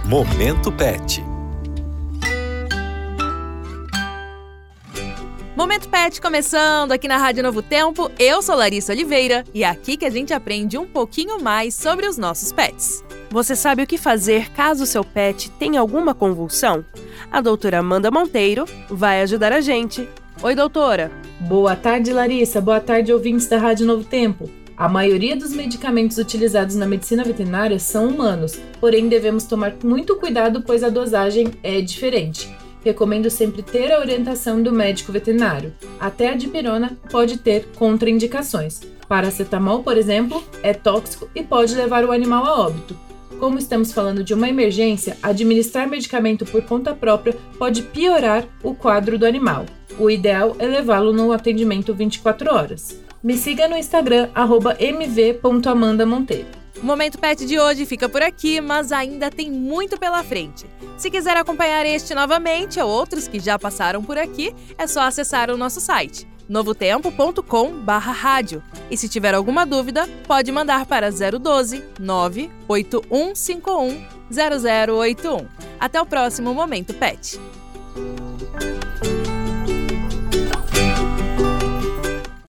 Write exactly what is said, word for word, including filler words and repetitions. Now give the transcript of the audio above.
Momento Pet. Momento Pet começando aqui na Rádio Novo Tempo. Eu sou Larissa Oliveira e é aqui que a gente aprende um pouquinho mais sobre os nossos pets. Você sabe o que fazer caso seu pet tenha alguma convulsão? A doutora Amanda Monteiro vai ajudar a gente. Oi, doutora! Boa tarde, Larissa. Boa tarde, ouvintes da Rádio Novo Tempo. A maioria dos medicamentos utilizados na medicina veterinária são humanos, porém devemos tomar muito cuidado pois a dosagem é diferente. Recomendo sempre ter a orientação do médico veterinário. Até a dipirona pode ter contraindicações. Paracetamol, por exemplo, é tóxico e pode levar o animal a óbito. Como estamos falando de uma emergência, administrar medicamento por conta própria pode piorar o quadro do animal. O ideal é levá-lo no atendimento vinte e quatro horas. Me siga no Instagram, arroba m v ponto amanda monteiro. O Momento Pet de hoje fica por aqui, mas ainda tem muito pela frente. Se quiser acompanhar este novamente ou outros que já passaram por aqui, é só acessar o nosso site, novotempo ponto com barra rádio. E se tiver alguma dúvida, pode mandar para zero um dois, nove oito um cinco um, zero zero oito um. Até o próximo Momento Pet.